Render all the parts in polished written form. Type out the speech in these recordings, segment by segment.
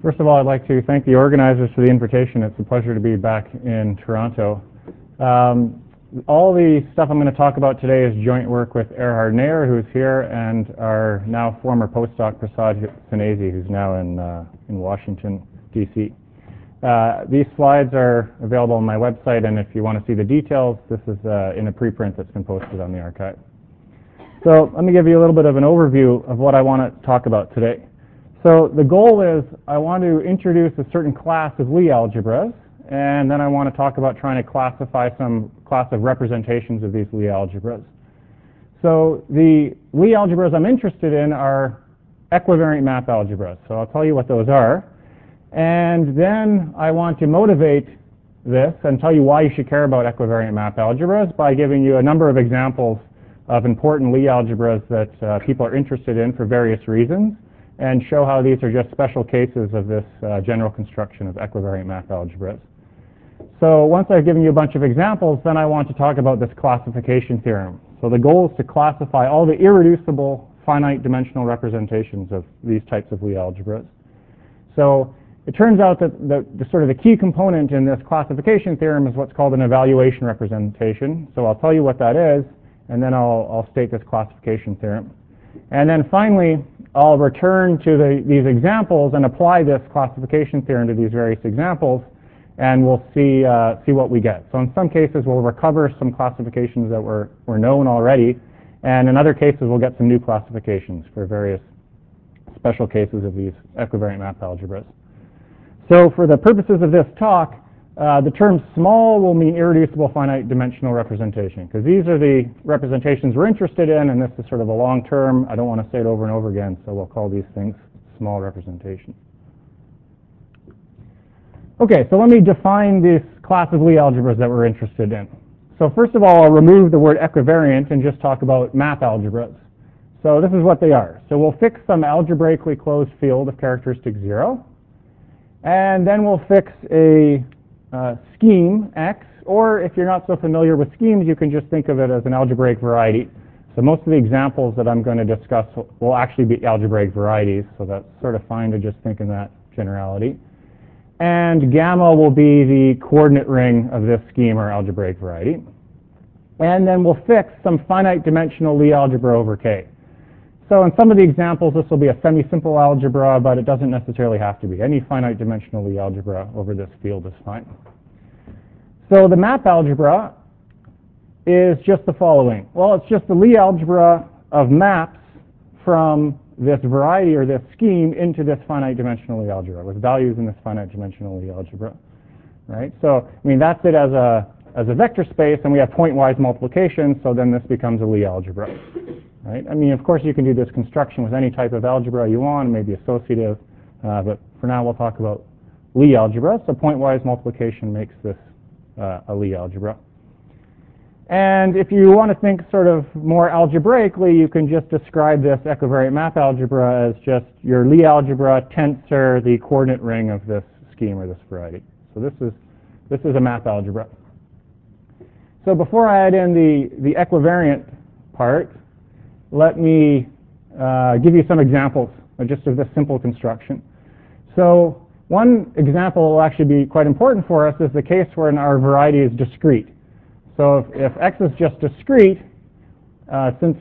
First of all, I'd like to thank the organizers for the invitation. It's a pleasure to be back in Toronto. All the stuff I'm going to talk about today is joint work with Erhard Neher, who's here, and our now former postdoc Prasad Sanesi, who's now in Washington, D.C. These slides are available on my website, and if you want to see the details, this is in a preprint that's been posted on the archive. So let me give you a little bit of an overview of what I want to talk about today. So the goal is I want to introduce a certain class of Lie algebras, and then I want to talk about trying to classify some class of representations of these Lie algebras. So the Lie algebras I'm interested in are equivariant map algebras. So I'll tell you what those are. And then I want to motivate this and tell you why you should care about equivariant map algebras by giving you a number of examples of important Lie algebras that people are interested in for various reasons, and show how these are just special cases of this general construction of equivariant map algebras. So once I've given you a bunch of examples, then I want to talk about this classification theorem. So the goal is to classify all the irreducible finite dimensional representations of these types of Lie algebras. So it turns out that the sort of the key component in this classification theorem is what's called an evaluation representation. So I'll tell you what that is, and then I'll state this classification theorem. And then finally, I'll return to these examples and apply this classification theorem to these various examples, and we'll see what we get. So in some cases, we'll recover some classifications that were known already, and in other cases, we'll get some new classifications for various special cases of these equivariant map algebras. So for the purposes of this talk, the term small will mean irreducible finite dimensional representation, because these are the representations we're interested in, and this is sort of a long term. I don't want to say it over and over again, so we'll call these things small representations. Okay, so let me define this class of Lie algebras that we're interested in. So first of all, I'll remove the word equivariant and just talk about map algebras. So this is what they are. So we'll fix some algebraically closed field of characteristic 0, and then we'll fix a scheme X, or if you're not so familiar with schemes, you can just think of it as an algebraic variety. So most of the examples that I'm going to discuss will actually be algebraic varieties, so that's sort of fine to just think in that generality. And gamma will be the coordinate ring of this scheme or algebraic variety. And then we'll fix some finite dimensional Lie algebra over K. So in some of the examples, this will be a semi-simple algebra, but it doesn't necessarily have to be. Any finite dimensional Lie algebra over this field is fine. So the map algebra is just the following. Well, it's just the Lie algebra of maps from this variety or this scheme into this finite dimensional Lie algebra with values in this finite dimensional Lie algebra. Right? So, I mean, that's it as a vector space, and we have pointwise multiplication, so then this becomes a Lie algebra. Right? I mean, of course, you can do this construction with any type of algebra you want, maybe associative, but for now we'll talk about Lie algebra. So pointwise multiplication makes this a Lie algebra. And if you want to think sort of more algebraically, you can just describe this equivariant map algebra as just your Lie algebra tensor the coordinate ring of this scheme or this variety. So this is a map algebra. So before I add in the equivariant part, let me give you some examples just of this simple construction. So one example will actually be quite important for us is the case where our variety is discrete. So if X is just discrete, so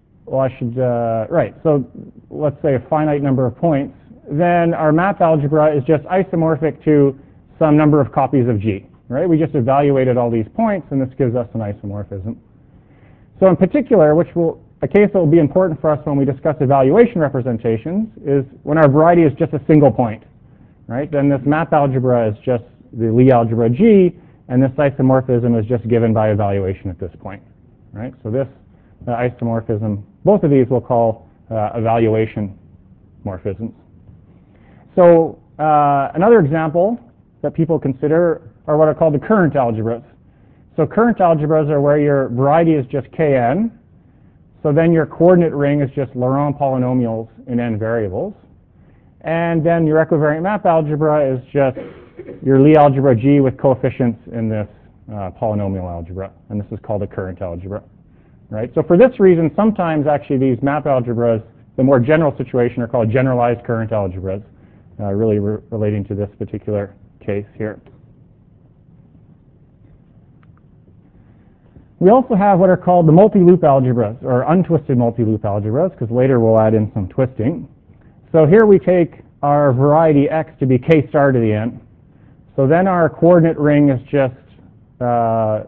let's say a finite number of points, then our map algebra is just isomorphic to some number of copies of G. Right? We just evaluated all these points, and this gives us an isomorphism. So in particular, a case that will be important for us when we discuss evaluation representations is when our variety is just a single point. Right? Then this map algebra is just the Lie algebra G, and this isomorphism is just given by evaluation at this point. Right? So this isomorphism, both of these we'll call evaluation morphisms. So another example that people consider are what are called the current algebras. So current algebras are where your variety is just Kn, so then your coordinate ring is just Laurent polynomials in n variables. And then your equivariant map algebra is just your Lie algebra G with coefficients in this polynomial algebra, and this is called a current algebra. Right? So for this reason, sometimes actually these map algebras, the more general situation, are called generalized current algebras. really relating to this particular case here. We also have what are called the multi-loop algebras, or untwisted multi-loop algebras, because later we'll add in some twisting. So here we take our variety x to be k star to the n. So then our coordinate ring is just the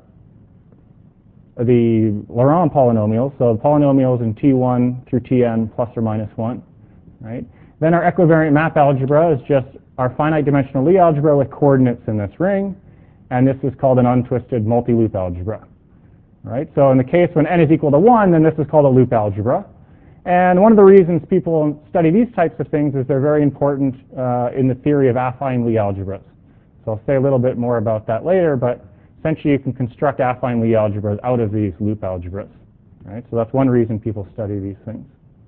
Laurent polynomials, so polynomials in T1 through Tn plus or minus 1. Right? Then our equivariant map algebra is just our finite dimensional Lie algebra with coordinates in this ring, and this is called an untwisted multi-loop algebra. Right? So in the case when n is equal to 1, then this is called a loop algebra. And one of the reasons people study these types of things is they're very important in the theory of affine Lie algebras. So I'll say a little bit more about that later, but essentially you can construct affine Lie algebras out of these loop algebras. Right? So that's one reason people study these things.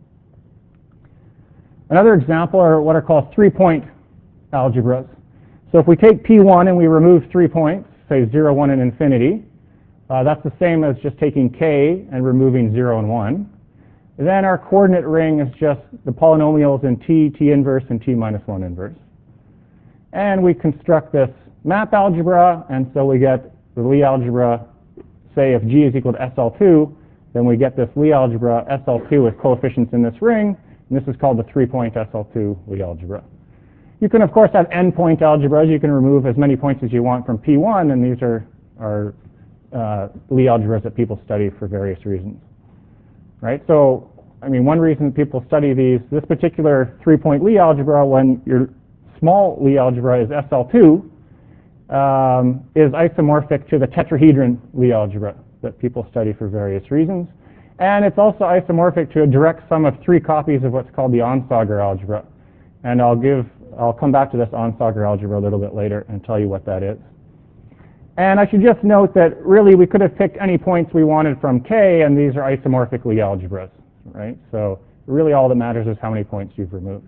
Another example are what are called 3-point algebras. So if we take P1 and we remove 3 points, say 0, 1, and infinity, that's the same as just taking k and removing 0 and 1. Then our coordinate ring is just the polynomials in t, t inverse, and t minus 1 inverse. And we construct this map algebra, and so we get the Lie algebra, say if G is equal to SL2, then we get this Lie algebra SL2 with coefficients in this ring, and this is called the 3-point SL2 Lie algebra. You can, of course, have n-point algebras. You can remove as many points as you want from P1, and these are Lie algebras that people study for various reasons. Right? So, I mean, one reason people study this particular 3-point Lie algebra when your small Lie algebra is SL2 is isomorphic to the tetrahedron Lie algebra that people study for various reasons. And it's also isomorphic to a direct sum of 3 copies of what's called the Onsager algebra. And I'll come back to this Onsager algebra a little bit later and tell you what that is. And I should just note that really we could have picked any points we wanted from K, and these are isomorphic Lie algebras, right? So really all that matters is how many points you've removed.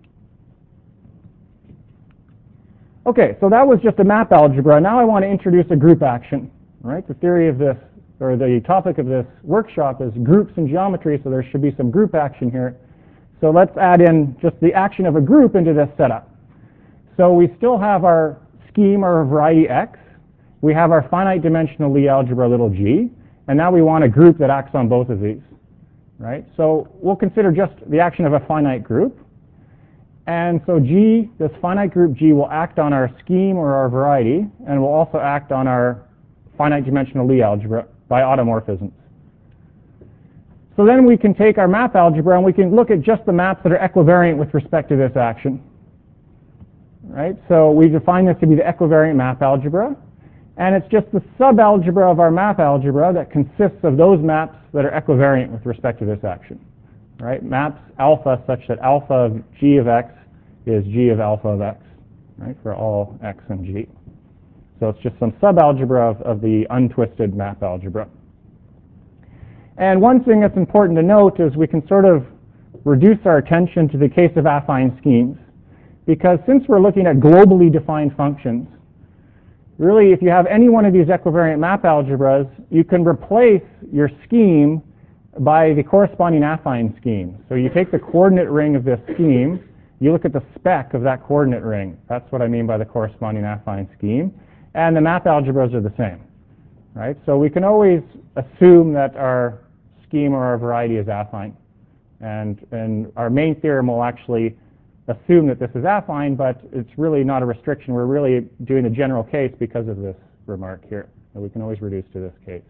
Okay, so that was just a map algebra. Now I want to introduce a group action, right? The theory of this, or the topic of this workshop is groups in geometry, so there should be some group action here. So let's add in just the action of a group into this setup. So we still have our scheme or variety X. We have our finite dimensional Lie algebra little g, and now we want a group that acts on both of these, right? So we'll consider just the action of a finite group. And so G, this finite group G, will act on our scheme or our variety, and will also act on our finite dimensional Lie algebra by automorphisms. So then we can take our map algebra and we can look at just the maps that are equivariant with respect to this action. Right? So we define this to be the equivariant map algebra. And it's just the subalgebra of our map algebra that consists of those maps that are equivariant with respect to this action. Right? Maps alpha such that alpha of g of x is g of alpha of x, right, for all x and g. So it's just some subalgebra of the untwisted map algebra. And one thing that's important to note is we can sort of reduce our attention to the case of affine schemes, because since we're looking at globally defined functions, really if you have any one of these equivariant map algebras, you can replace your scheme by the corresponding affine scheme. So you take the coordinate ring of this scheme, you look at the spec of that coordinate ring. That's what I mean by the corresponding affine scheme. And the map algebras are the same. Right? So we can always assume that our scheme or our variety is affine. And our main theorem will actually assume that this is affine, but it's really not a restriction. We're really doing a general case because of this remark here. And we can always reduce to this case.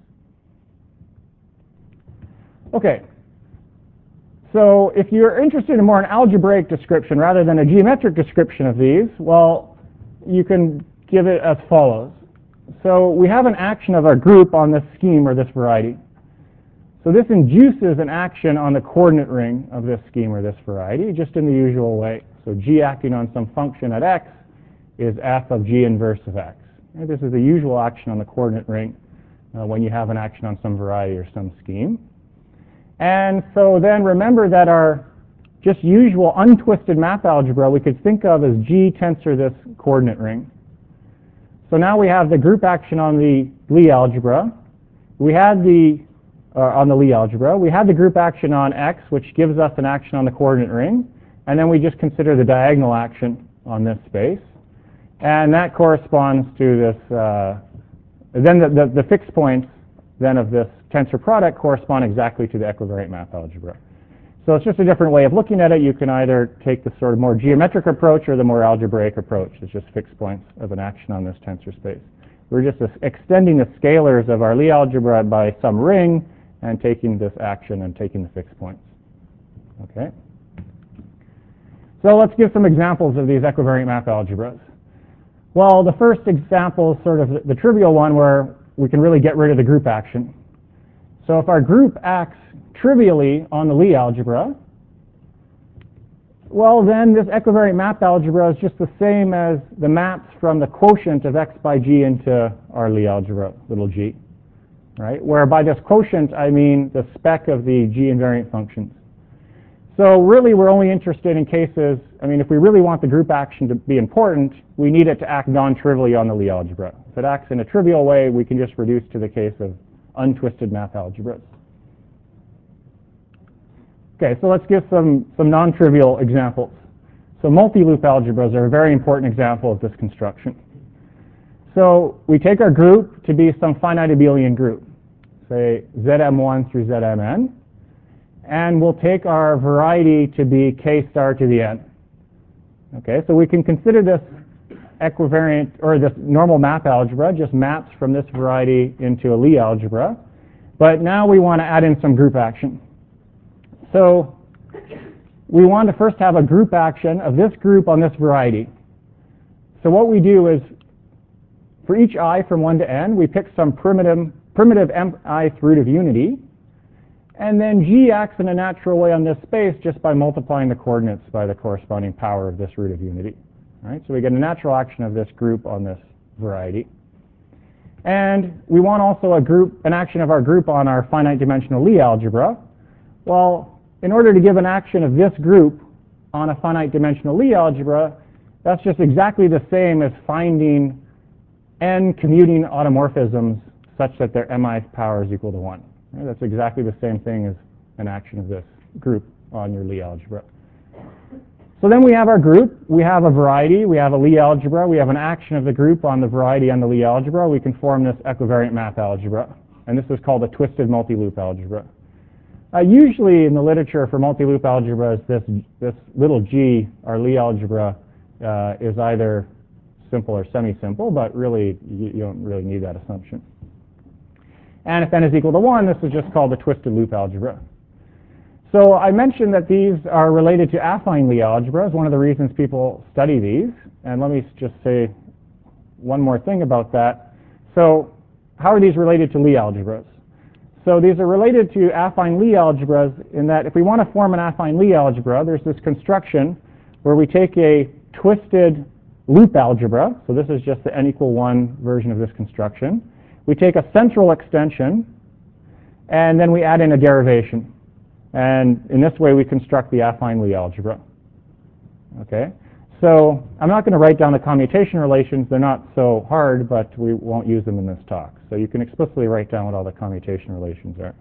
Okay. So if you're interested in more an algebraic description rather than a geometric description of these, well, you can give it as follows. So we have an action of our group on this scheme or this variety. So this induces an action on the coordinate ring of this scheme or this variety, just in the usual way. So g acting on some function at x is f of g inverse of x. And this is the usual action on the coordinate ring when you have an action on some variety or some scheme. And so then remember that our just usual untwisted map algebra we could think of as G tensor this coordinate ring. So now we have the group action on the Lie algebra. We had on the Lie algebra. We had the group action on X, which gives us an action on the coordinate ring. and then we just consider the diagonal action on this space. And that corresponds to this, then the fixed points then of this tensor product correspond exactly to the equivariant map algebra. So it's just a different way of looking at it. You can either take the sort of more geometric approach or the more algebraic approach. It's just fixed points of an action on this tensor space. We're just extending the scalars of our Lie algebra by some ring and taking this action and taking the fixed points. Okay. So let's give some examples of these equivariant map algebras. Well, the first example is sort of the trivial one where we can really get rid of the group action. So if our group acts trivially on the Lie algebra, well then this equivariant map algebra is just the same as the maps from the quotient of x by g into our Lie algebra, little g. Right? Where by this quotient I mean the spec of the g invariant functions. So really we're only interested in cases, I mean if we really want the group action to be important, we need it to act non-trivially on the Lie algebra. If it acts in a trivial way, we can just reduce to the case of untwisted map algebras. Okay, so let's give some non-trivial examples. So multi-loop algebras are a very important example of this construction. So we take our group to be some finite abelian group, say Zm1 through Zmn, and we'll take our variety to be k star to the n. Okay, so we can consider this equivariant, or this normal map algebra just maps from this variety into a Lie algebra, but now we want to add in some group action. So we want to first have a group action of this group on this variety. So what we do is, for each I from 1 to n, we pick some primitive mith root of unity, and then g acts in a natural way on this space just by multiplying the coordinates by the corresponding power of this root of unity. Right? So we get a natural action of this group on this variety. And we want also an action of our group on our finite dimensional Lie algebra. Well, in order to give an action of this group on a finite dimensional Lie algebra, that's just exactly the same as finding n commuting automorphisms such that their mith power is equal to 1. Right? That's exactly the same thing as an action of this group on your Lie algebra. So then we have our group, we have a variety, we have a Lie algebra, we have an action of the group on the variety and the Lie algebra. We can form this equivariant map algebra, and this is called a twisted multi-loop algebra. Usually in the literature for multi-loop algebras, this little g, our Lie algebra, is either simple or semi-simple, but really you don't really need that assumption. And if n is equal to 1, this is just called the twisted loop algebra. So I mentioned that these are related to affine Lie algebras, one of the reasons people study these. And let me just say one more thing about that. So how are these related to Lie algebras? So these are related to affine Lie algebras in that if we want to form an affine Lie algebra, there's this construction where we take a twisted loop algebra. So this is just the n equal 1 version of this construction. We take a central extension, and then we add in a derivation. And in this way, we construct the affine Lie algebra. Okay? So I'm not going to write down the commutation relations. They're not so hard, but we won't use them in this talk. So you can explicitly write down what all the commutation relations are.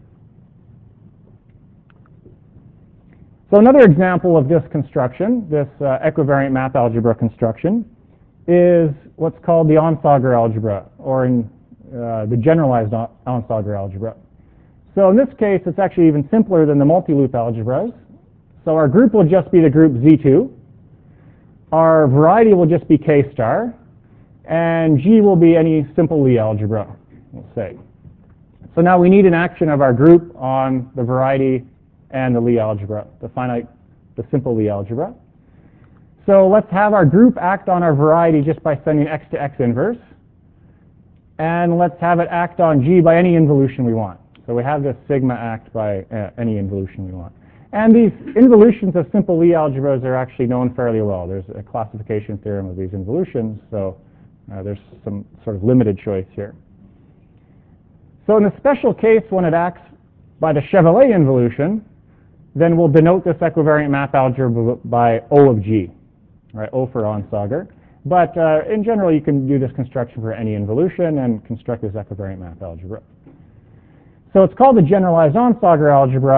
So another example of this construction, this equivariant map algebra construction, is what's called the Onsager algebra, or in the generalized Onsager algebra. So in this case, it's actually even simpler than the multi-loop algebras. So our group will just be the group Z2. Our variety will just be K star. And G will be any simple Lie algebra, we'll say. So now we need an action of our group on the variety and the Lie algebra, the simple Lie algebra. So let's have our group act on our variety just by sending x to x inverse. And let's have it act on G by any involution we want. So we have this sigma act by any involution we want. And these involutions of simple Lie algebras are actually known fairly well. There's a classification theorem of these involutions, so there's some sort of limited choice here. So in the special case, when it acts by the Chevalley involution, then we'll denote this equivariant map algebra by O of G, right? O for Onsager. But in general, you can do this construction for any involution and construct this equivariant map algebra. So it's called the generalized Onsager algebra,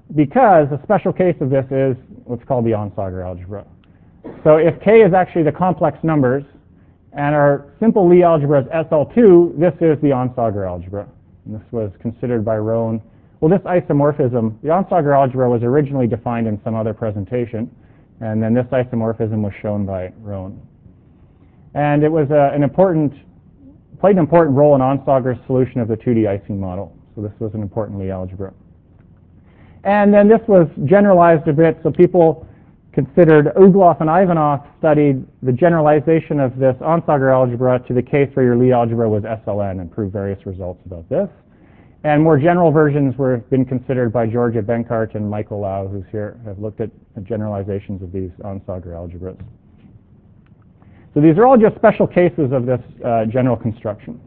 because a special case of this is what's called the Onsager algebra. So if K is actually the complex numbers and our simple Lie algebra is SL2, this is the Onsager algebra. And this was considered by Rohn. Well, this isomorphism, the Onsager algebra was originally defined in some other presentation, and then this isomorphism was shown by Rohn. And it was played an important role in Onsager's solution of the 2D Ising model. So this was an important Lie algebra. And then this was generalized a bit, so people considered, Ugloff and Ivanov studied the generalization of this Onsager algebra to the case where your Lie algebra was SLN and proved various results about this. And more general versions were been considered by Georgia Benkart and Michael Lau, who's here, have looked at generalizations of these Onsager algebras. So these are all just special cases of this general construction.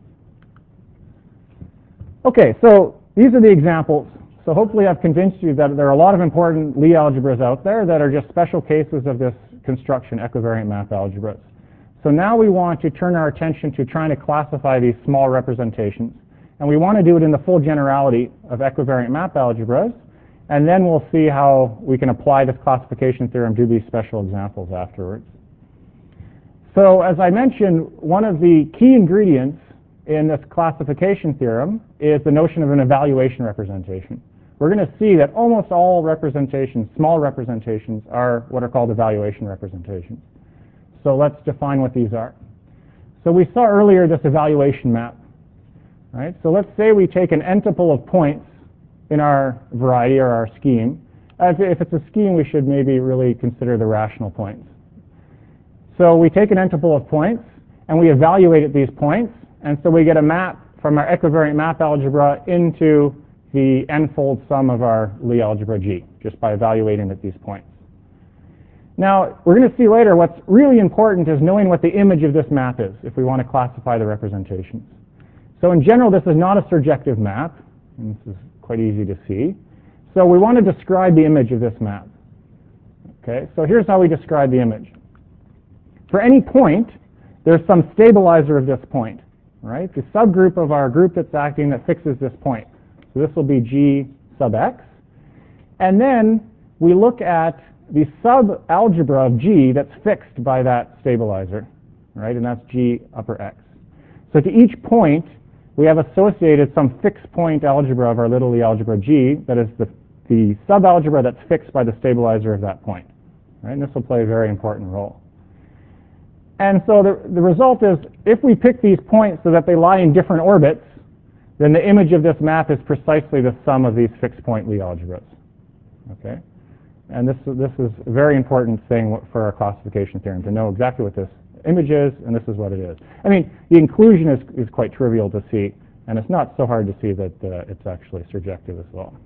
Okay, so these are the examples. So hopefully I've convinced you that there are a lot of important Lie algebras out there that are just special cases of this construction, equivariant map algebras. So now we want to turn our attention to trying to classify these small representations. And we want to do it in the full generality of equivariant map algebras. And then we'll see how we can apply this classification theorem to these special examples afterwards. So as I mentioned, one of the key ingredients in this classification theorem is the notion of an evaluation representation. We're going to see that almost all representations, small representations, are what are called evaluation representations. So let's define what these are. So we saw earlier this evaluation map. Right? So let's say we take an n-tuple of points in our variety or our scheme. If it's a scheme, we should maybe really consider the rational points. So we take an n-tuple of points, and we evaluate at these points, and so we get a map from our equivariant map algebra into the n-fold sum of our Lie algebra G, just by evaluating at these points. Now, we're going to see later what's really important is knowing what the image of this map is, if we want to classify the representations. So in general, this is not a surjective map, and this is quite easy to see. So we want to describe the image of this map. Okay, so here's how we describe the image. For any point, there's some stabilizer of this point, right? The subgroup of our group that's acting that fixes this point. So this will be G sub x. And then we look at the subalgebra of G that's fixed by that stabilizer, right? And that's G upper x. So to each point, we have associated some fixed point algebra of our little Lie algebra G that is the subalgebra that's fixed by the stabilizer of that point, right? And this will play a very important role. And so the result is, if we pick these points so that they lie in different orbits, then the image of this map is precisely the sum of these fixed point Lie algebras. Okay? And this is a very important thing for our classification theorem, to know exactly what this image is, and this is what it is. I mean, the inclusion is quite trivial to see, and it's not so hard to see that it's actually surjective as well.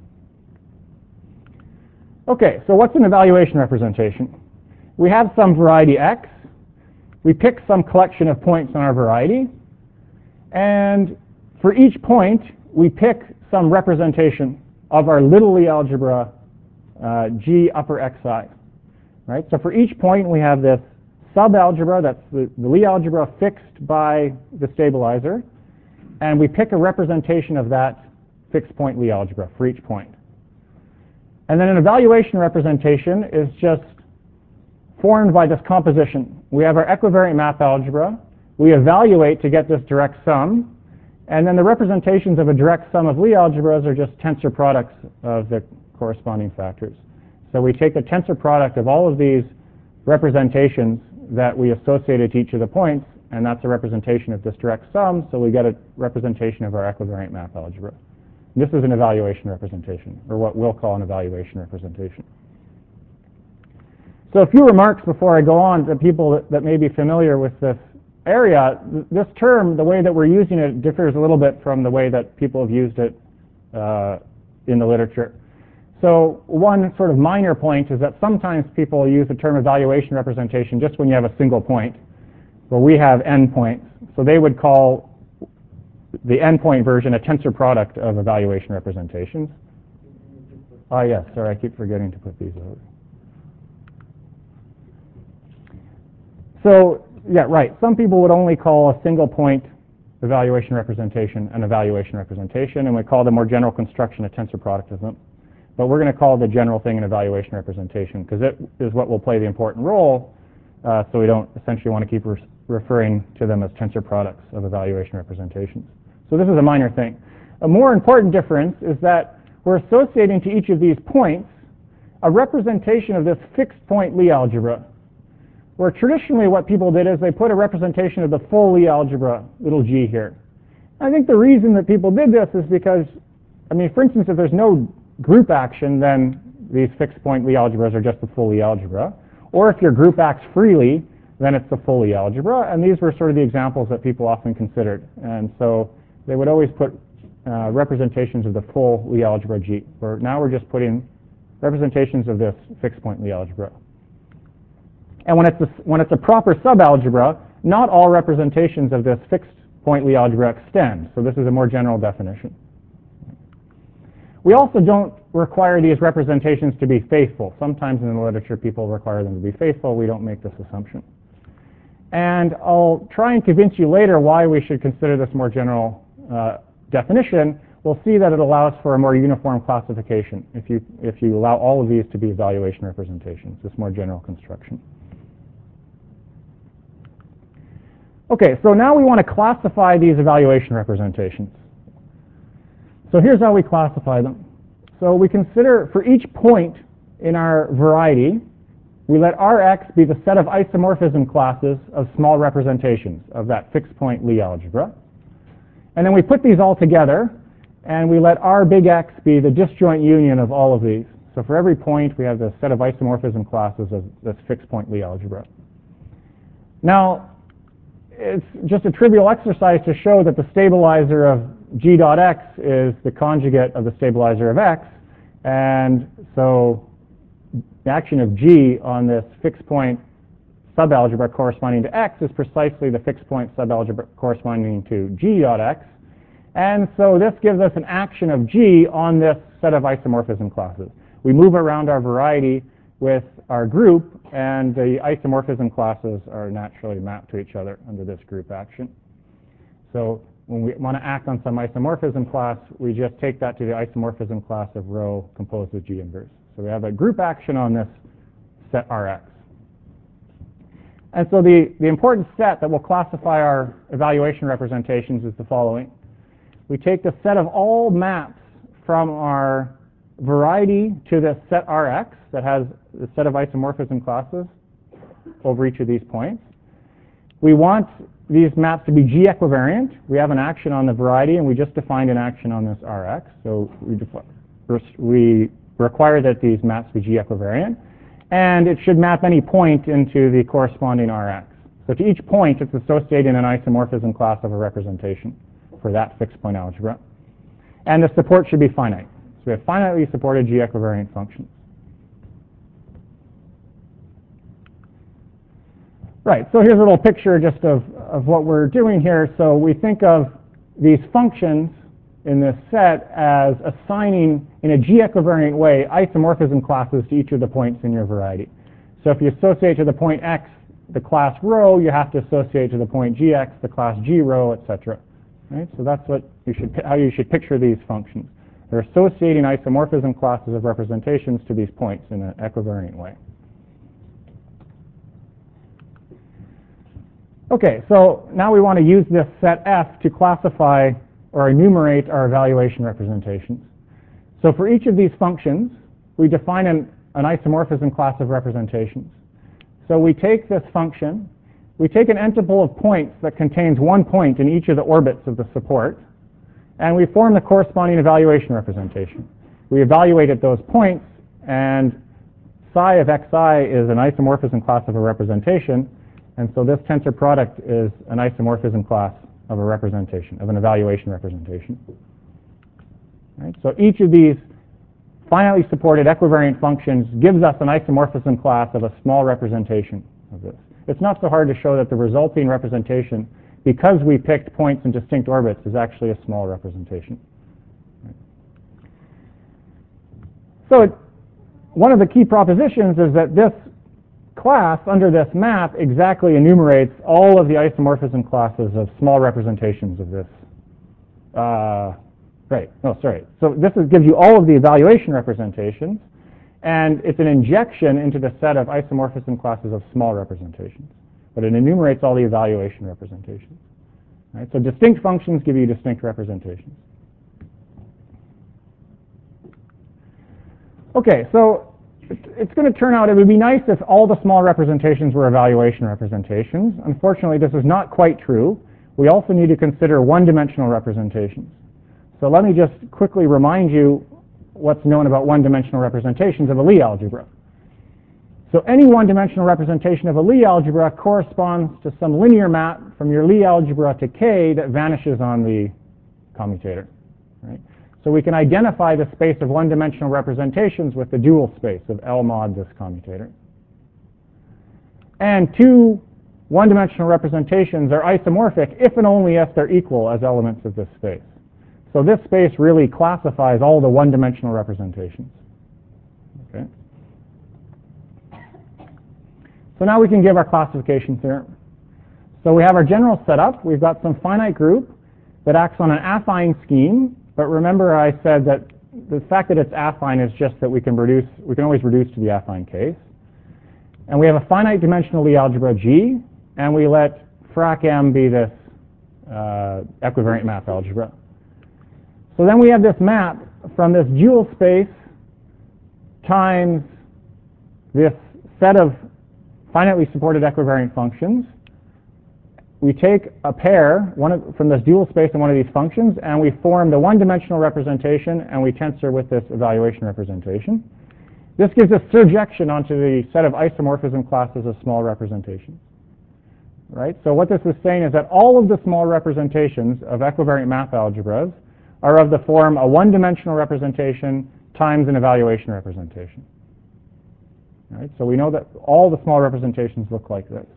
Okay, so what's an evaluation representation? We have some variety x. We pick some collection of points on our variety, and for each point, we pick some representation of our little Lie algebra G upper xi. Right? So for each point, we have this subalgebra, that's the Lie algebra fixed by the stabilizer, and we pick a representation of that fixed point Lie algebra for each point. And then an evaluation representation is just formed by this composition. We have our equivariant map algebra, we evaluate to get this direct sum, and then the representations of a direct sum of Lie algebras are just tensor products of the corresponding factors. So we take the tensor product of all of these representations that we associated to each of the points, and that's a representation of this direct sum, so we get a representation of our equivariant map algebra. And this is an evaluation representation, or what we'll call an evaluation representation. So a few remarks before I go on to people that may be familiar with this area. This term, the way that we're using it, differs a little bit from the way that people have used it in the literature. So one sort of minor point is that sometimes people use the term evaluation representation just when you have a single point, where we have n points. So they would call the n-point version a tensor product of evaluation representations. Oh yes, sorry, I keep forgetting to put these out. So, yeah, right. Some people would only call a single point evaluation representation an evaluation representation, and we call the more general construction a tensor product of them. but we're going to call the general thing an evaluation representation because it is what will play the important role, so we don't essentially want to keep referring to them as tensor products of evaluation representations. So this is a minor thing. A more important difference is that we're associating to each of these points a representation of this fixed point Lie algebra, where traditionally what people did is they put a representation of the full Lie algebra, little g here. I think the reason that people did this is because, I mean, for instance, if there's no group action, then these fixed point Lie algebras are just the full Lie algebra. Or if your group acts freely, then it's the full Lie algebra. And these were sort of the examples that people often considered. And so they would always put representations of the full Lie algebra G. Now we're just putting representations of this fixed point Lie algebra. And when it's a proper subalgebra, not all representations of this fixed point Lie algebra extend. So this is a more general definition. We also don't require these representations to be faithful. Sometimes in the literature people require them to be faithful. We don't make this assumption. And I'll try and convince you later why we should consider this more general definition. We'll see that it allows for a more uniform classification if you allow all of these to be evaluation representations, this more general construction. Okay, so now we want to classify these evaluation representations. So here's how we classify them. So we consider for each point in our variety, we let Rx be the set of isomorphism classes of small representations of that fixed point Lie algebra. And then we put these all together, and we let R big X be the disjoint union of all of these. So for every point, we have the set of isomorphism classes of this fixed point Lie algebra. Now, it's just a trivial exercise to show that the stabilizer of G dot X is the conjugate of the stabilizer of X. And so the action of G on this fixed point subalgebra corresponding to X is precisely the fixed point subalgebra corresponding to G dot X. And so this gives us an action of G on this set of isomorphism classes. We move around our variety with our group, and the isomorphism classes are naturally mapped to each other under this group action. So when we want to act on some isomorphism class, we just take that to the isomorphism class of rho composed of G inverse. So we have a group action on this set Rx. And so the important set that will classify our evaluation representations is the following. We take the set of all maps from our variety to the set Rx that has the set of isomorphism classes over each of these points. We want these maps to be G equivariant. We have an action on the variety, and we just defined an action on this Rx. So we require that these maps be G equivariant. And it should map any point into the corresponding Rx. So to each point, it's associating an isomorphism class of a representation for that fixed point algebra. And the support should be finite. So we have finitely supported G equivariant functions. Right, so here's a little picture just of what we're doing here. So we think of these functions in this set as assigning, in a G equivariant way, isomorphism classes to each of the points in your variety. So if you associate to the point X the class rho, you have to associate to the point Gx the class G rho, etc. Right? So that's how you should picture these functions. They're associating isomorphism classes of representations to these points in an equivariant way. Okay, so now we want to use this set F to classify or enumerate our evaluation representations. So for each of these functions, we define an isomorphism class of representations. So we take this function, we take an interval of points that contains one point in each of the orbits of the support, and we form the corresponding evaluation representation. We evaluate at those points, and psi of xi is an isomorphism class of a representation, and so this tensor product is an isomorphism class of a representation, of an evaluation representation. Right? So each of these finitely supported equivariant functions gives us an isomorphism class of a small representation of this. It's not so hard to show that the resulting representation, because we picked points in distinct orbits, is actually a small representation. Right? So one of the key propositions is that this class under this map exactly enumerates all of the isomorphism classes of small representations of this Right. No, sorry. So this gives you all of the evaluation representations, and it's an injection into the set of isomorphism classes of small representations. But it enumerates all the evaluation representations. Right? So distinct functions give you distinct representations. Okay, so it's going to turn out it would be nice if all the small representations were evaluation representations. Unfortunately, this is not quite true. We also need to consider one-dimensional representations. So let me just quickly remind you what's known about one-dimensional representations of a Lie algebra. So any one-dimensional representation of a Lie algebra corresponds to some linear map from your Lie algebra to K that vanishes on the commutator. Right? So we can identify the space of one-dimensional representations with the dual space of L mod this commutator. And two one-dimensional representations are isomorphic if and only if they're equal as elements of this space. So this space really classifies all the one-dimensional representations. Okay. So now we can give our classification theorem. So we have our general setup. We've got some finite group that acts on an affine scheme. But remember I said that the fact that it's affine is just that we can always reduce to the affine case. And we have a finite dimensional Lie algebra G, and we let frac M be this equivariant map algebra. So then we have this map from this dual space times this set of finitely supported equivariant functions. We take a pair from this dual space in one of these functions, and we form the one-dimensional representation, and we tensor with this evaluation representation. This gives us surjection onto the set of isomorphism classes of small representations. Right? So what this is saying is that all of the small representations of equivariant map algebras are of the form a one-dimensional representation times an evaluation representation. Right? So we know that all the small representations look like this.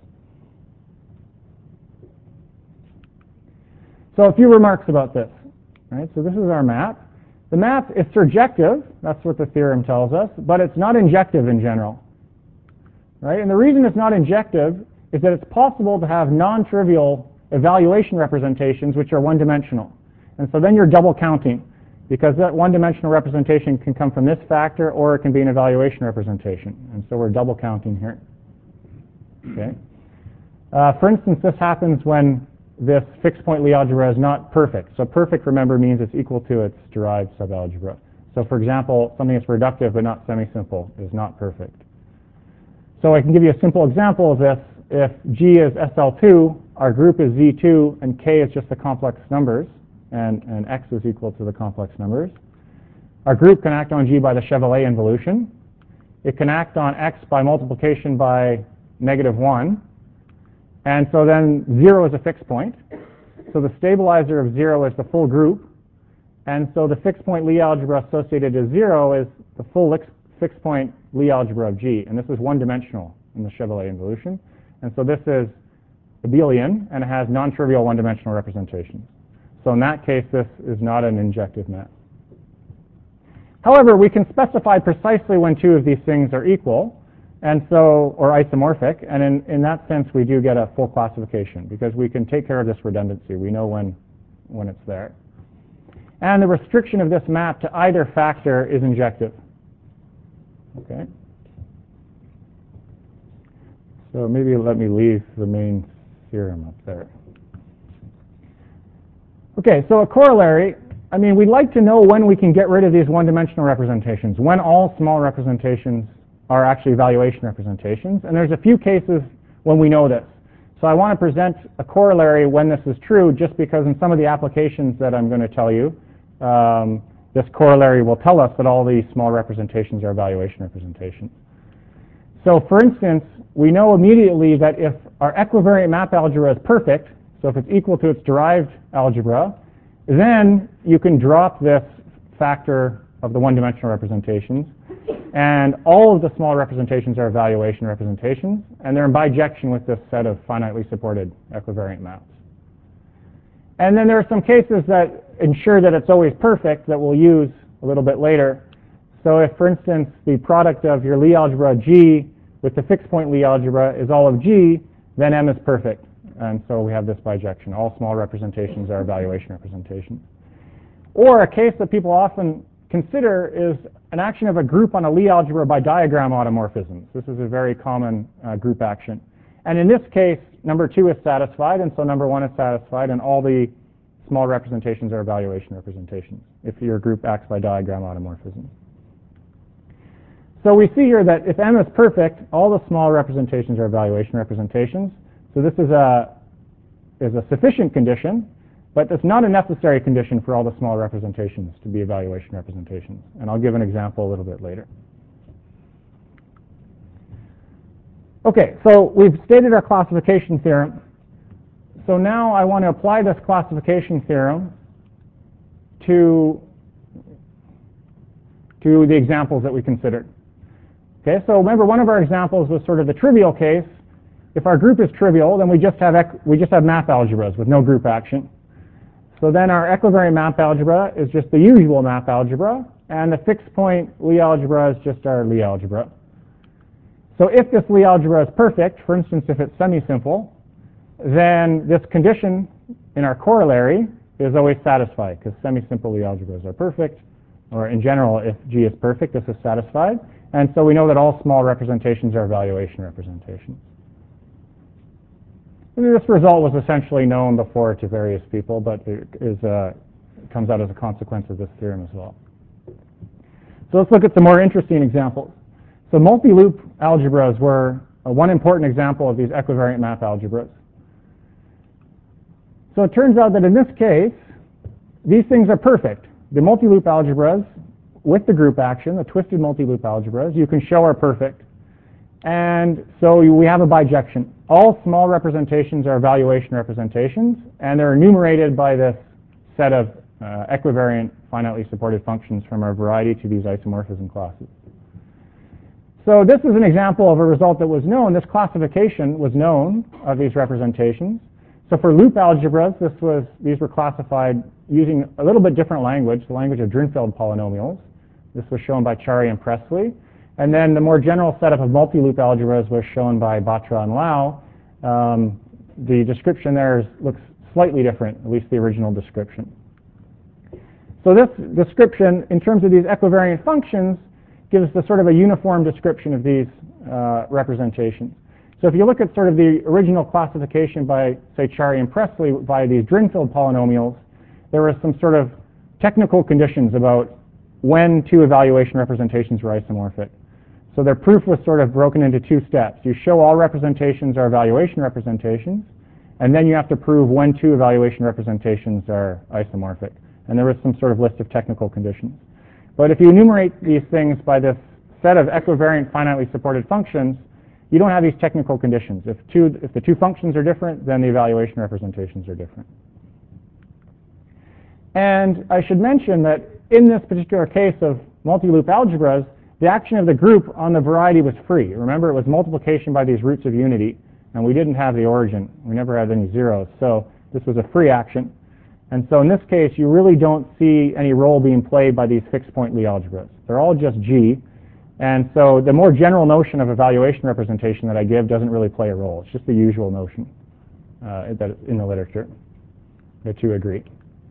So a few remarks about this. Right? So this is our map. The map is surjective, that's what the theorem tells us, but it's not injective in general. Right? And the reason it's not injective is that it's possible to have non-trivial evaluation representations which are one-dimensional. And so then you're double counting, because that one-dimensional representation can come from this factor or it can be an evaluation representation. And so we're double counting here. Okay. For instance, this happens when this fixed point Lie algebra is not perfect. So perfect, remember, means it's equal to its derived subalgebra. So for example, something that's reductive but not semi-simple is not perfect. So I can give you a simple example of this. If G is SL2, our group is Z2, and K is just the complex numbers, and X is equal to the complex numbers. Our group can act on G by the Chevalley involution. It can act on X by multiplication by -1. And so then 0 is a fixed point. So the stabilizer of 0 is the full group. And so the fixed point Lie algebra associated to 0 is the full fixed point Lie algebra of G. And this is one-dimensional in the Chevalley involution. And so this is abelian, and it has non-trivial one-dimensional representations. So in that case, this is not an injective map. However, we can specify precisely when two of these things are equal, and so, or isomorphic, and in that sense we do get a full classification because we can take care of this redundancy. We know when it's there. And the restriction of this map to either factor is injective. Okay. So maybe let me leave the main theorem up there. Okay, so a corollary, I mean, we'd like to know when we can get rid of these one-dimensional representations, when all small representations are actually evaluation representations. And there's a few cases when we know this. So I want to present a corollary when this is true, just because in some of the applications that I'm going to tell you, this corollary will tell us that all these small representations are evaluation representations. So for instance, we know immediately that if our equivariant map algebra is perfect, so if it's equal to its derived algebra, then you can drop this factor of the one-dimensional representations, and all of the small representations are evaluation representations, and they're in bijection with this set of finitely supported equivariant maps. And then there are some cases that ensure that it's always perfect that we'll use a little bit later. So if, for instance, the product of your Lie algebra G with the fixed point Lie algebra is all of G, then M is perfect. And so we have this bijection. All small representations are evaluation representations. Or a case that people often consider is an action of a group on a Lie algebra by diagram automorphisms. This is a very common group action. And in this case, number 2 is satisfied, and so number 1 is satisfied, and all the small representations are evaluation representations if your group acts by diagram automorphism. So we see here that if M is perfect, all the small representations are evaluation representations. So this is a sufficient condition, but it's not a necessary condition for all the small representations to be evaluation representations. And I'll give an example a little bit later. Okay, so we've stated our classification theorem. So now I want to apply this classification theorem to the examples that we considered. Okay, so remember one of our examples was sort of the trivial case. If our group is trivial, then we just have map algebras with no group action. So then our equivariant map algebra is just the usual map algebra, and the fixed point Lie algebra is just our Lie algebra. So if this Lie algebra is perfect, for instance, if it's semi-simple, then this condition in our corollary is always satisfied, because semi-simple Lie algebras are perfect, or in general, if G is perfect, this is satisfied. And so we know that all small representations are evaluation representations. And this result was essentially known before to various people, but it comes out as a consequence of this theorem as well. So let's look at some more interesting examples. So multi-loop algebras were one important example of these equivariant map algebras. So it turns out that in this case, these things are perfect. The multi-loop algebras with the group action, the twisted multi-loop algebras, you can show are perfect. And so we have a bijection. All small representations are evaluation representations, and they're enumerated by this set of equivariant finitely supported functions from our variety to these isomorphism classes. So this is an example of a result that was known. This classification was known of these representations. So for loop algebras, these were classified using a little bit different language, the language of Drinfeld polynomials. This was shown by Chari and Presley. And then the more general setup of multi-loop algebras was shown by Batra and Lau. The description there looks slightly different, at least the original description. So this description, in terms of these equivariant functions, gives the sort of a uniform description of these representations. So if you look at sort of the original classification by, say, Chari and Presley by these Drinfeld polynomials, there were some sort of technical conditions about when two evaluation representations were isomorphic. So their proof was sort of broken into two steps. You show all representations are evaluation representations, and then you have to prove when two evaluation representations are isomorphic. And there was some sort of list of technical conditions. But if you enumerate these things by this set of equivariant finitely supported functions, you don't have these technical conditions. If the two functions are different, then the evaluation representations are different. And I should mention that in this particular case of multi-loop algebras, the action of the group on the variety was free. Remember, it was multiplication by these roots of unity, and we didn't have the origin. We never had any zeros, so this was a free action. And so in this case, you really don't see any role being played by these fixed point Lie algebras. They're all just G. And so the more general notion of evaluation representation that I give doesn't really play a role. It's just the usual notion that in the literature. The two agree.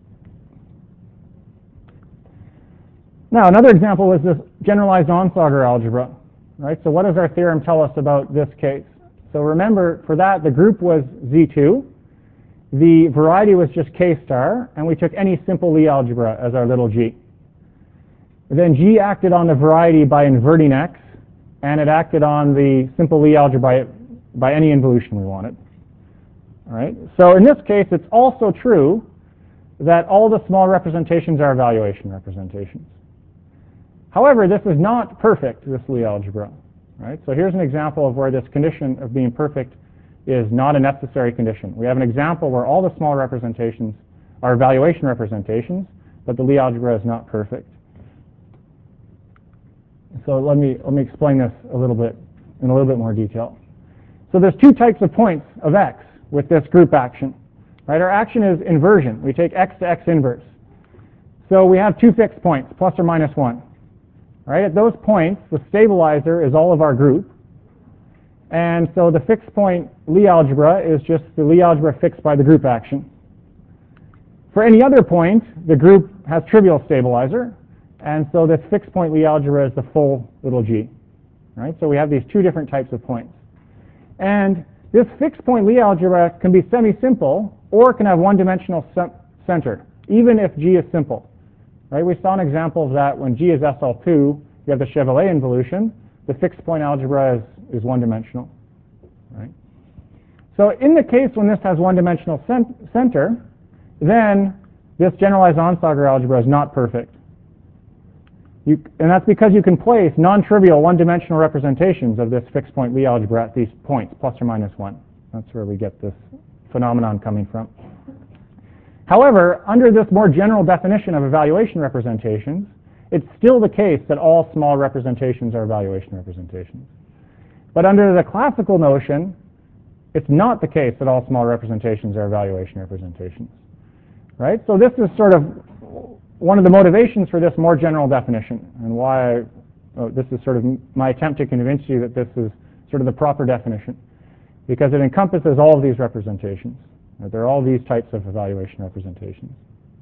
Now, another example is this generalized Onsager algebra. Right? So what does our theorem tell us about this case? So remember, for that, the group was Z2. The variety was just K star, and we took any simple Lie algebra as our little g. Then G acted on the variety by inverting X, and it acted on the simple Lie algebra by any involution we wanted. All right? So in this case, it's also true that all the small representations are evaluation representations. However, this is not perfect, this Lie algebra. Right? So here's an example of where this condition of being perfect is not a necessary condition. We have an example where all the small representations are evaluation representations, but the Lie algebra is not perfect. So let me explain this in a little bit more detail. So there's two types of points of X with this group action. Right? Our action is inversion. We take X to X inverse. So we have two fixed points, plus or minus 1. Right? At those points, the stabilizer is all of our group. And so the fixed point Lie algebra is just the Lie algebra fixed by the group action. For any other point, the group has trivial stabilizer, and so this fixed point Lie algebra is the full little g. Right? So we have these two different types of points. And this fixed point Lie algebra can be semi-simple or can have one-dimensional center, even if G is simple. Right? We saw an example of that when G is SL2, you have the Chevalley involution. The fixed point algebra is one-dimensional. Right? So in the case when this has one-dimensional center, then this generalized Onsager algebra is not perfect. And that's because you can place non-trivial one-dimensional representations of this fixed point Lie algebra at these points, plus or minus 1. That's where we get this phenomenon coming from. However, under this more general definition of evaluation representations, it's still the case that all small representations are evaluation representations. But under the classical notion, it's not the case that all small representations are evaluation representations. Right? So this is sort of one of the motivations for this more general definition, and why this is sort of my attempt to convince you that this is sort of the proper definition, because it encompasses all of these representations. There are all these types of evaluation representations.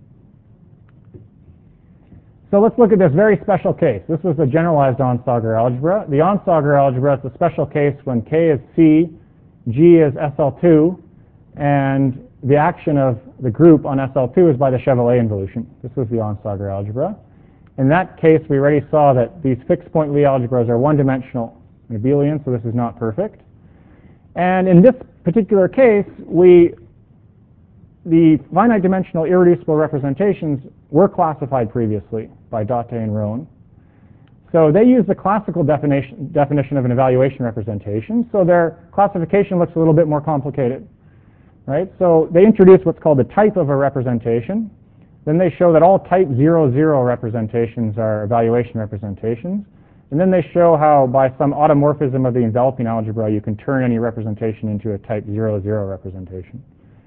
So let's look at this very special case. This was the generalized Onsager algebra. The Onsager algebra is a special case when K is C, G is SL2, and the action of the group on SL2 is by the Chevalley involution. This was the Onsager algebra. In that case, we already saw that these fixed point Lie algebras are one-dimensional and abelian, so this is not perfect. And in this particular case, the finite dimensional irreducible representations were classified previously by Date and Rohn. So they use the classical definition of an evaluation representation, so their classification looks a little bit more complicated. Right? So they introduce what's called the type of a representation. Then they show that all type 0,0 representations are evaluation representations. And then they show how by some automorphism of the enveloping algebra you can turn any representation into a type 0,0 representation.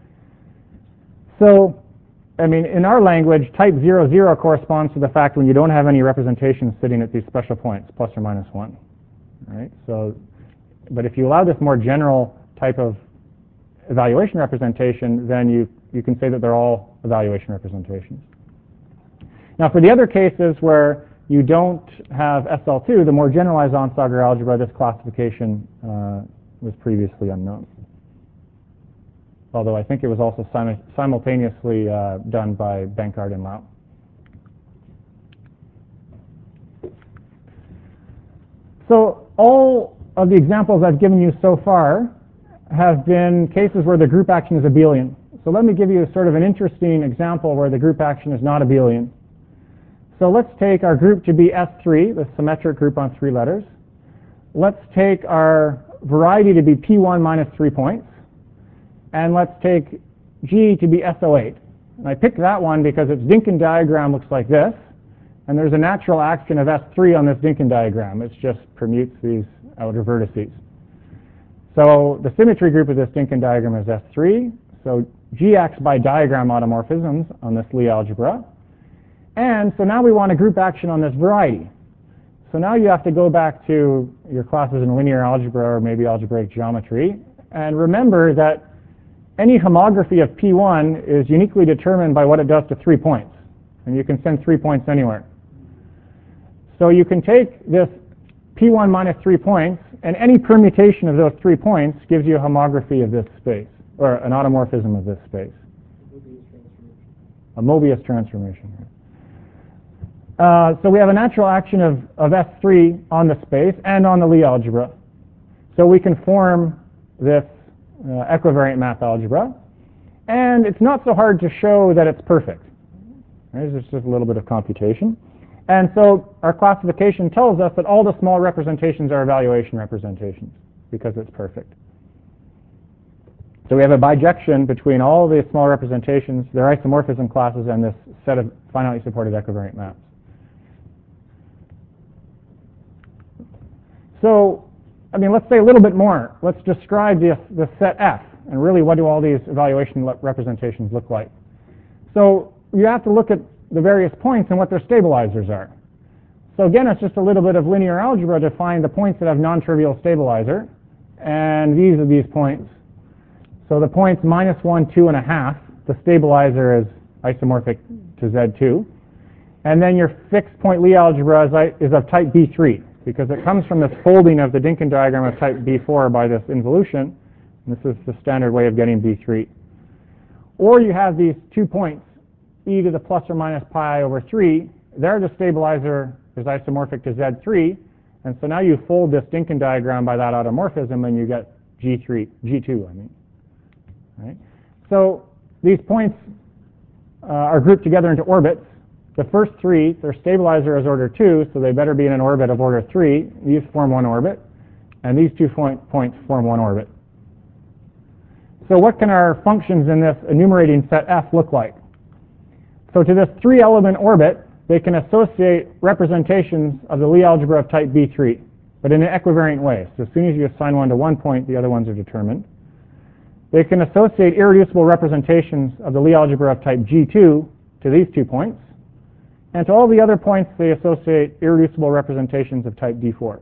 So, I mean, in our language, type 0,0 corresponds to the fact when you don't have any representations sitting at these special points, plus or minus 1. Right? So, but if you allow this more general type of evaluation representation, then you can say that they're all evaluation representations. Now, for the other cases where you don't have SL2, the more generalized Onsager algebra, this classification was previously unknown. Although I think it was also simultaneously done by Bankart and Lau. So all of the examples I've given you so far have been cases where the group action is abelian. So let me give you sort of an interesting example where the group action is not abelian. So let's take our group to be S3, the symmetric group on 3 letters. Let's take our variety to be P1 minus 3 points. And let's take G to be SO8. And I picked that one because its Dynkin diagram looks like this. And there's a natural action of S3 on this Dynkin diagram. It just permutes these outer vertices. So the symmetry group of this Dynkin diagram is S3. So G acts by diagram automorphisms on this Lie algebra. And so now we want a group action on this variety. So now you have to go back to your classes in linear algebra or maybe algebraic geometry and remember that any homography of P1 is uniquely determined by what it does to 3 points. And you can send 3 points anywhere. So you can take this P1 minus 3 points, and any permutation of those 3 points gives you a homography of this space, or an automorphism of this space. A Mobius transformation. So we have a natural action of S3 on the space and on the Lie algebra. So we can form this equivariant math algebra. And it's not so hard to show that it's perfect. Right? It's just a little bit of computation. And so our classification tells us that all the small representations are evaluation representations because it's perfect. So we have a bijection between all the small representations, their isomorphism classes, and this set of finitely supported equivariant maps. So, I mean, let's say a little bit more. Let's describe the set F, and really what do all these evaluation representations look like. So you have to look at the various points and what their stabilizers are. So again, it's just a little bit of linear algebra to find the points that have non-trivial stabilizer, and these are these points. So the points -1, 2, and a half, the stabilizer is isomorphic to Z2. And then your fixed point Lie algebra is of type B3, because it comes from this folding of the Dynkin diagram of type B4 by this involution. And this is the standard way of getting B3. Or you have these 2 points, e to the plus or minus pi over 3. There the stabilizer is isomorphic to Z3. And so now you fold this Dynkin diagram by that automorphism and you get G2, I mean. Right? So these points are grouped together into orbits. The first three, their stabilizer is order 2, so they better be in an orbit of order 3. These form one orbit, and these 2 points form one orbit. So what can our functions in this enumerating set F look like? So to this 3-element orbit, they can associate representations of the Lie algebra of type B3, but in an equivariant way. So as soon as you assign one to one point, the other ones are determined. They can associate irreducible representations of the Lie algebra of type G2 to these 2 points. And to all the other points, they associate irreducible representations of type D4.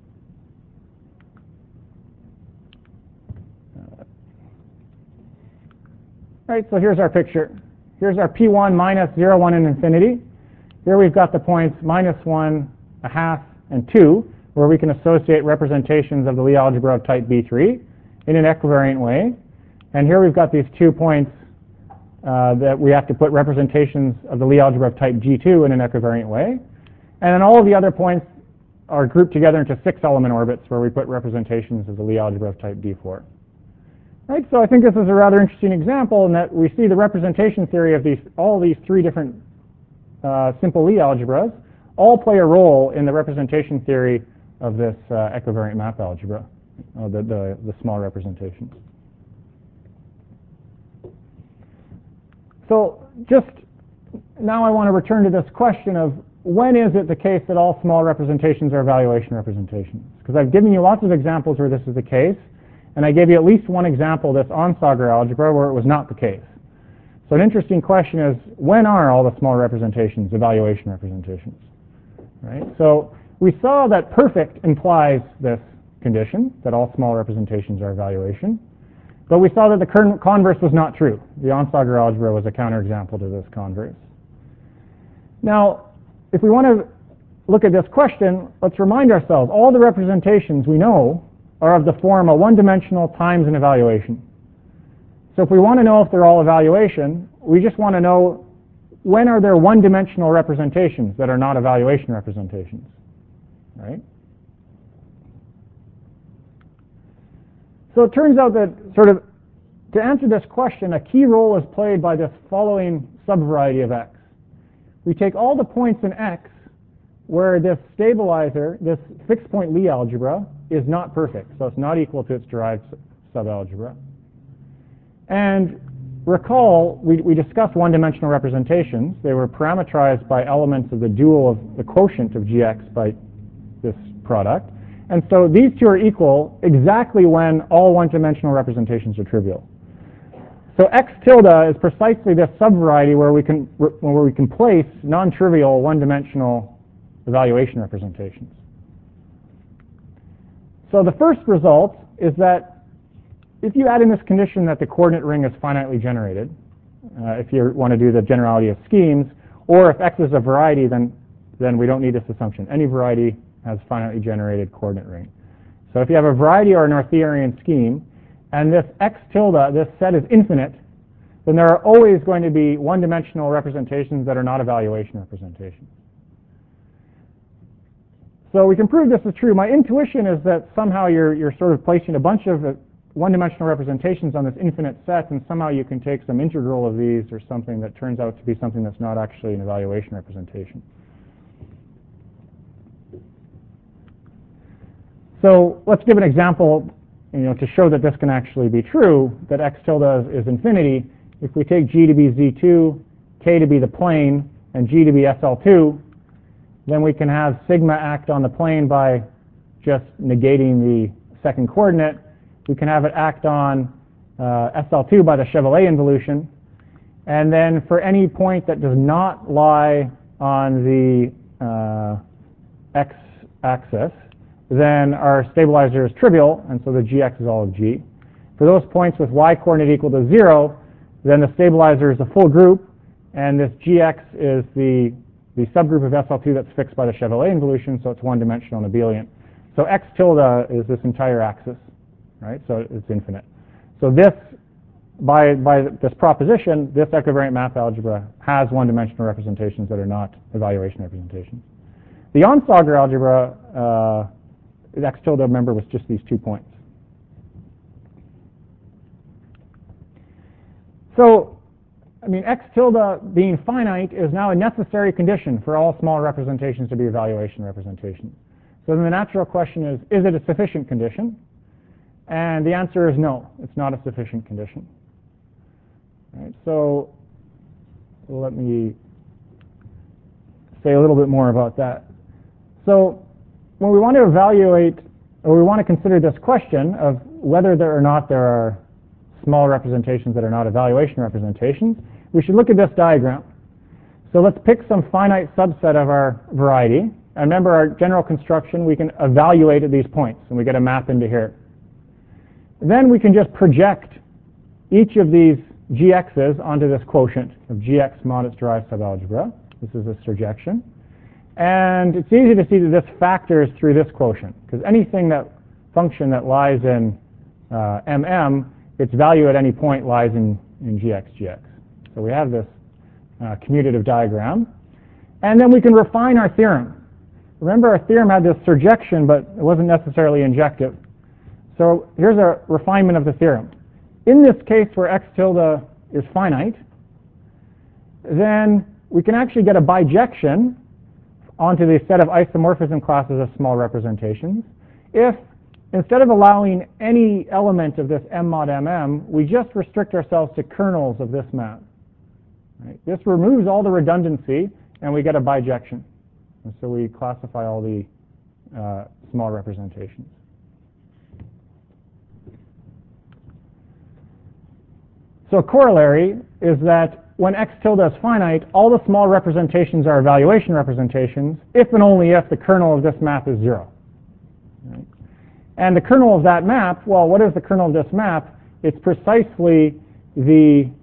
Right, so here's our picture. Here's our P1 minus 0, 1, and infinity. Here we've got the points minus 1, a half, and 2, where we can associate representations of the Lie algebra of type B3 in an equivariant way. And here we've got these 2 points that we have to put representations of the Lie algebra of type G2 in an equivariant way. And then all of the other points are grouped together into 6-element orbits where we put representations of the Lie algebra of type D4. Right, so I think this is a rather interesting example in that we see the representation theory of all these 3 different simple Lie algebras all play a role in the representation theory of this equivariant map algebra, the small representations. So just now I want to return to this question of when is it the case that all small representations are evaluation representations? Because I've given you lots of examples where this is the case, and I gave you at least one example, this Onsager algebra, where it was not the case. So an interesting question is, when are all the small representations evaluation representations? Right? So we saw that perfect implies this condition, that all small representations are evaluation. But we saw that the converse was not true. The Onsager algebra was a counterexample to this converse. Now, if we want to look at this question, let's remind ourselves, all the representations we know are of the form a one-dimensional times an evaluation. So if we want to know if they're all evaluation, we just want to know when are there one-dimensional representations that are not evaluation representations, right? So it turns out that to answer this question, a key role is played by this following subvariety of X. We take all the points in X where this stabilizer, this fixed point Lie algebra, is not perfect, so it's not equal to its derived subalgebra. And recall, we discussed one-dimensional representations. They were parametrized by elements of the dual of the quotient of Gx by this product. And so these two are equal exactly when all one-dimensional representations are trivial. So X tilde is precisely this subvariety where we can place non-trivial one-dimensional evaluation representations. So the first result is that if you add in this condition that the coordinate ring is finitely generated, if you want to do the generality of schemes, or if X is a variety, then we don't need this assumption. Any variety has finitely generated coordinate ring. So if you have a variety or an Arthurian scheme, and this X tilde, this set is infinite, then there are always going to be one-dimensional representations that are not evaluation representations. So we can prove this is true. My intuition is that somehow you're sort of placing a bunch of one-dimensional representations on this infinite set, and somehow you can take some integral of these or something that turns out to be something that's not actually an evaluation representation. So let's give an example, to show that this can actually be true, that X tilde is infinity. If we take G to be Z2, K to be the plane, and G to be SL2, then we can have sigma act on the plane by just negating the second coordinate. We can have it act on SL2 by the Chevalley involution. And then for any point that does not lie on the x-axis, then our stabilizer is trivial, and so the Gx is all of G. For those points with y coordinate equal to 0, then the stabilizer is a full group, and this Gx is the the subgroup of SL2 that's fixed by the Chevalier involution, so it's one-dimensional and abelian. So x tilde is this entire axis, right? So it's infinite. So this, by this proposition, this equivariant math algebra has one-dimensional representations that are not evaluation representations. The Onsager algebra, x tilde, remember, was just these 2 points. So, I mean, x tilde being finite is now a necessary condition for all small representations to be evaluation representations. So then the natural question is it a sufficient condition? And the answer is no, it's not a sufficient condition. Right, so let me say a little bit more about that. So when we want to evaluate, or we want to consider this question of whether there or not there are small representations that are not evaluation representations, we should look at this diagram. So let's pick some finite subset of our variety. And remember our general construction, we can evaluate at these points, and we get a map into here. Then we can just project each of these gx's onto this quotient of gx mod its derived subalgebra. This is a surjection. And it's easy to see that this factors through this quotient, because anything that function that lies in its value at any point lies in gx. So we have this commutative diagram. And then we can refine our theorem. Remember, our theorem had this surjection, but it wasn't necessarily injective. So here's a refinement of the theorem. In this case where x tilde is finite, then we can actually get a bijection onto the set of isomorphism classes of small representations if, instead of allowing any element of this m mod mm, we just restrict ourselves to kernels of this map. Right? This removes all the redundancy, and we get a bijection. And so we classify all the small representations. So a corollary is that when x tilde is finite, all the small representations are evaluation representations if and only if the kernel of this map is 0. Right? And the kernel of that map, well, what is the kernel of this map? It's precisely the,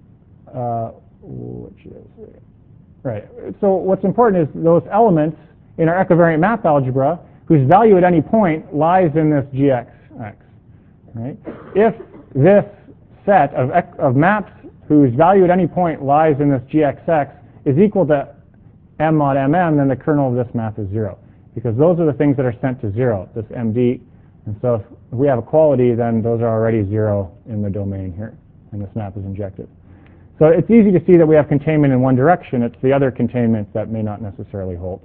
right. So what's important is those elements in our equivariant map algebra whose value at any point lies in this gx. Right? If this set of maps whose value at any point lies in this gxx is equal to m mod mm, then the kernel of this map is 0. Because those are the things that are sent to 0, this md. And so if we have equality, then those are already 0 in the domain here, and this map is injective. So it's easy to see that we have containment in one direction. It's the other containments that may not necessarily hold.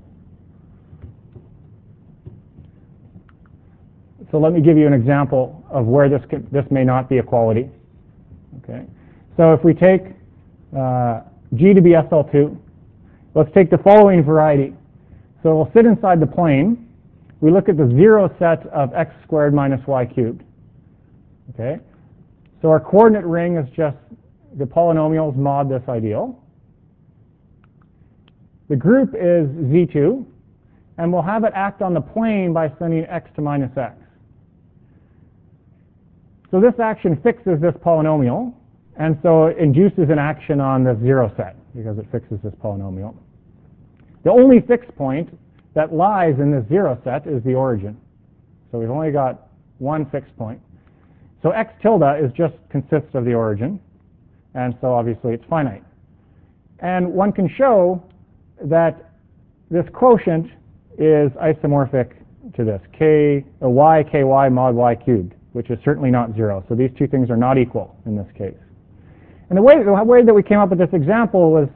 So let me give you an example of where this may not be equality. Okay. So if we take G to be SL2, let's take the following variety. So we'll sit inside the plane. We look at the 0 set of x squared minus y cubed. Okay. So our coordinate ring is just the polynomials mod this ideal. The group is Z2, and we'll have it act on the plane by sending x to minus x. So this action fixes this polynomial, and so it induces an action on the 0 set, because it fixes this polynomial. The only fixed point that lies in this 0 set is the origin. So we've only got one fixed point. So x tilde is just consists of the origin, and so obviously it's finite. And one can show that this quotient is isomorphic to this, y ky mod y cubed, which is certainly not 0. So these two things are not equal in this case. And the way that we came up with this example was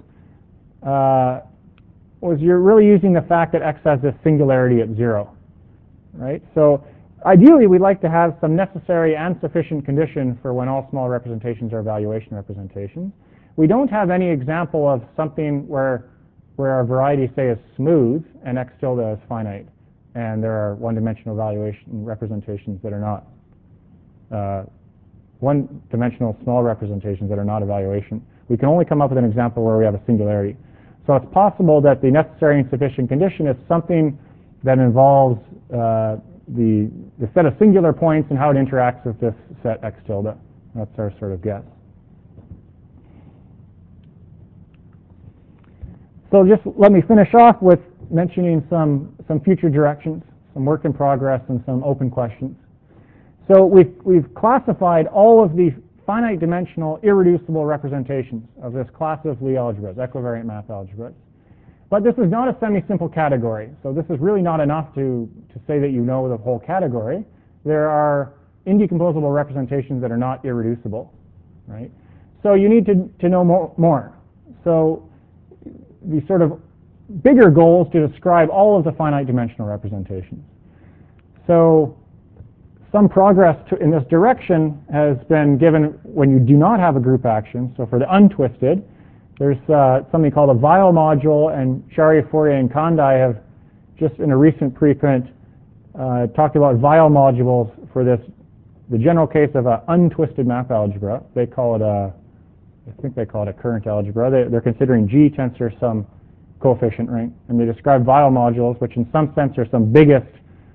you're really using the fact that x has this singularity at 0. Right? So ideally, we'd like to have some necessary and sufficient condition for when all small representations are evaluation representations. We don't have any example of something where our variety, say, is smooth and x tilde is finite, and there are one-dimensional evaluation representations that are not one-dimensional small representations that are not evaluation. We can only come up with an example where we have a singularity. So it's possible that the necessary and sufficient condition is something that involves the set of singular points and how it interacts with this set x tilde. That's our sort of guess. So just let me finish off with mentioning some future directions, some work in progress, and some open questions. So we've classified all of the finite dimensional irreducible representations of this class of Lie algebras, equivariant math algebras. But this is not a semi-simple category, so this is really not enough to say that you know the whole category. There are indecomposable representations that are not irreducible, right? So you need to know more. So the sort of bigger goal is to describe all of the finite dimensional representations. So some progress in this direction has been given when you do not have a group action. So for the untwisted, there's something called a Weyl module, and Chariafourie and Kandai have just in a recent preprint talked about Weyl modules for the general case of an untwisted math algebra. They call it I think they call it a current algebra. They're considering G tensor some coefficient ring, and they describe Weyl modules, which in some sense are some biggest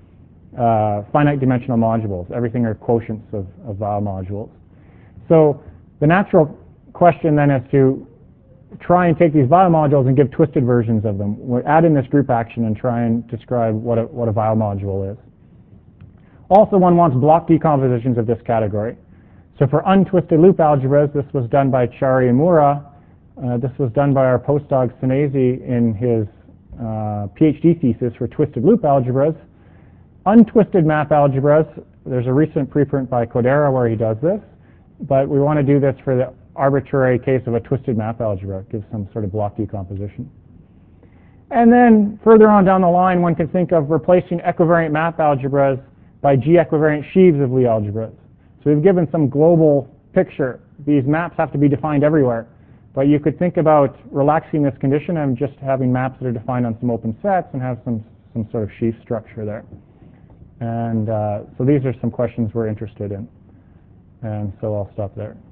finite dimensional modules. Everything are quotients of Weyl modules. So the natural question then is to try and take these Weyl modules and give twisted versions of them. We'll add in this group action and try and describe what a Weyl module is. Also, one wants block decompositions of this category. So for untwisted loop algebras, this was done by Chari and Mura. This was done by our postdoc Senesi in his PhD thesis for twisted loop algebras. Untwisted math algebras, there's a recent preprint by Kodera where he does this, but we want to do this for the arbitrary case of a twisted math algebra. It gives some sort of block decomposition. And then further on down the line, one can think of replacing equivariant math algebras by G-equivariant sheaves of Lie algebras. So we've given some global picture. These maps have to be defined everywhere. But you could think about relaxing this condition and just having maps that are defined on some open sets and have some sort of sheaf structure there. And so these are some questions we're interested in. And so I'll stop there.